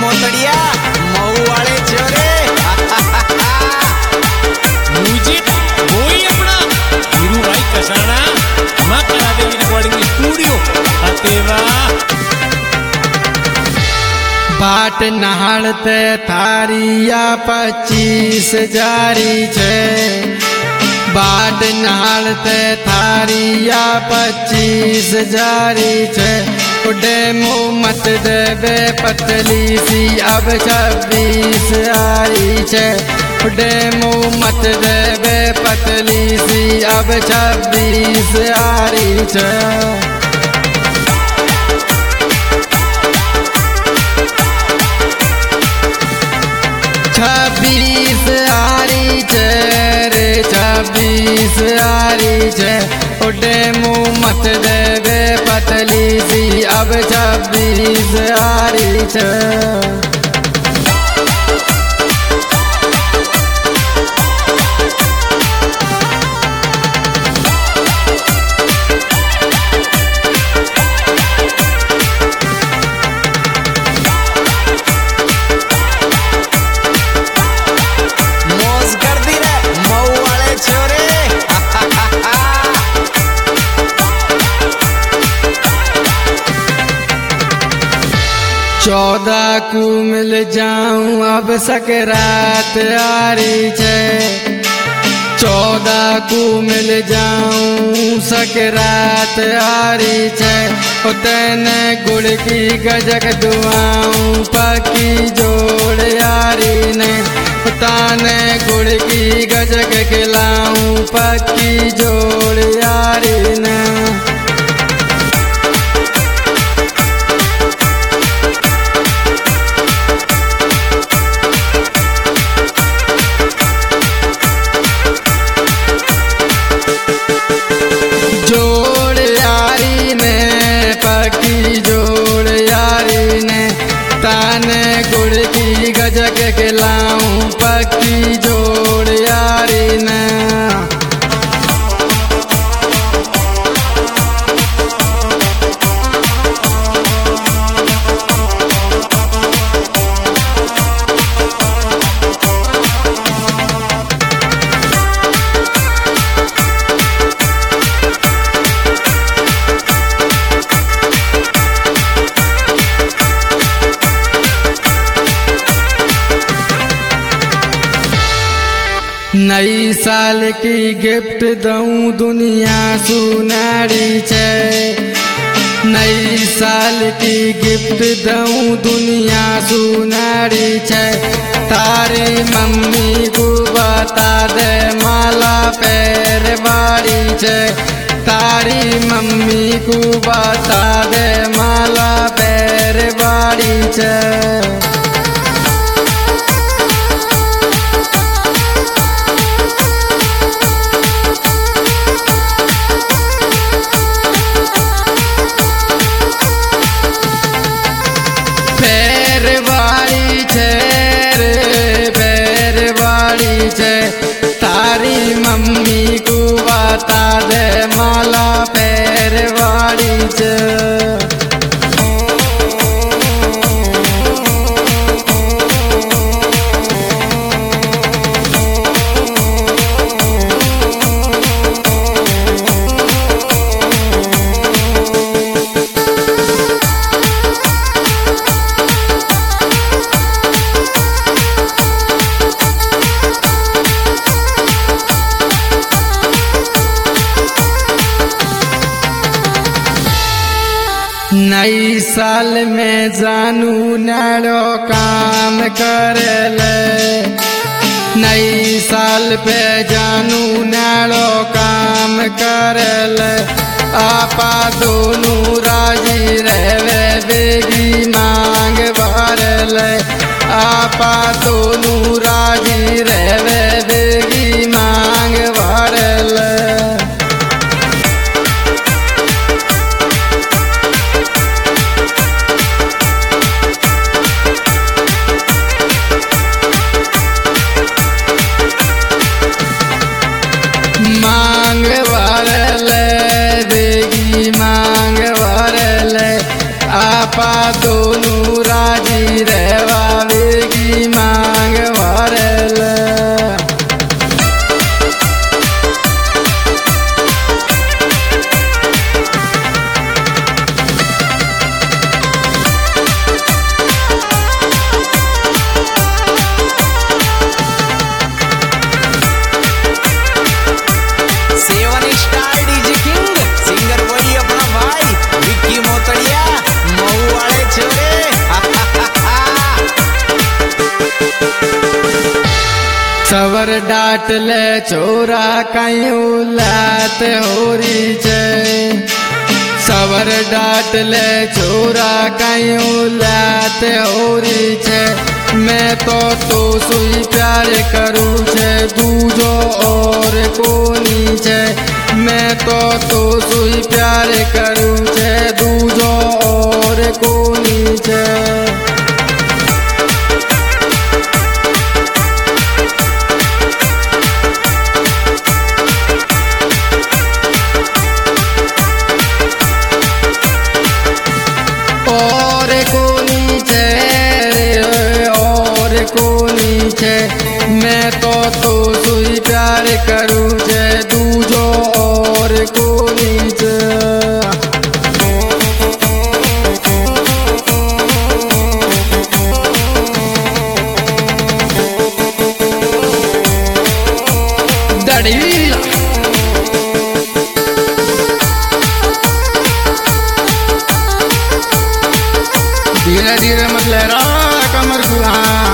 मोतड़िया मऊ वाले छोरे म्यूजिक वही अपना हीरू भाई कसाना मां करा देवी रिकॉर्डिंग स्टूडियो अतेवा बाट नहाड़ते थारिया 25 जारी छे बाट नहाड़ते थारिया 25 जारी छे डेमो मत देवे पतली सी अब 26 आई छे डेमो मत देवे पतली सी अब 26 आई छे 26 आरी छे रे 26 आरी छे डेमो मत देवे पतली सी अब 26 आरी छे चौदह को मिल जाऊं अब सकरात आरी छे 14 को मिल जाऊं सकरात आरी छे तेने गुड़ की गजक दुआऊं पकी जोड़ यारी ने ताने गुड़ की गजक खिलाऊं पकी जोड़ यारी ने जोड़ यारी ने पकी जोड़ यारी ने ताने गुड़ की गजक खिलाऊं पकी जोड़ यारी ने नई साल की गिफ्ट दूं दुनिया सुनारी छे नई साल की गिफ्ट दूं दुनिया सुनारी छे तारी मम्मी को बता दे माला पैर बारी छे तारी मम्मी को बता दे माला पैर बारी छे तारी मम्मी को बता दे माला पैर वाली छे नई साल में जानू नारो काम कर ले नई साल पे जानू नारो काम कर ले आपा दोनों राजी रहवे बेगी मांग भर ले आपा दोनों राजी रहवे बेगी मांग भर ले मांग भरले देगी मांग भरले आपा दोनों राजी रहवा सवर डाट ले चोरा कहीं लात होरी छे सवर डाट ले चोरा कहीं लात होरी छे मैं तो सुई प्यार करूँ छे दूजो और कोनी छे मैं तो सुई प्यार करूँ छे दूजो और कोनी छे और कोनी छे और कोनी छे मैं तो सुई प्यार करूँ छे दूजो और कोनी छे दड़ी धीरे धीरे मत ले रहा कमर को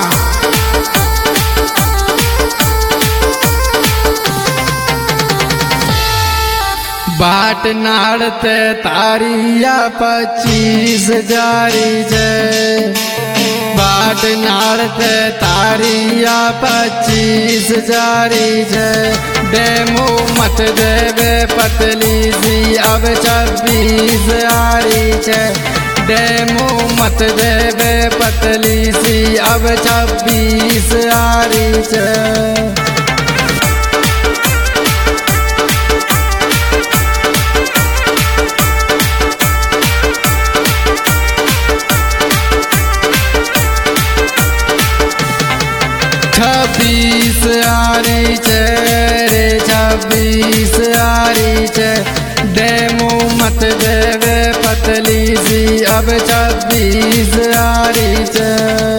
बाट नाड़ते तारिया 25 जारी छे बाट नाड़ते तारिया 25 जारी छे डेमो मत देवे पतली सी अब 26 आरी छे डेमो मत देवे पतली सी अब 26 आरी छे छब्बीस आरी छे रे 26 आरी छे डेमो मत देवे पतली सी अब 26 आरी छे।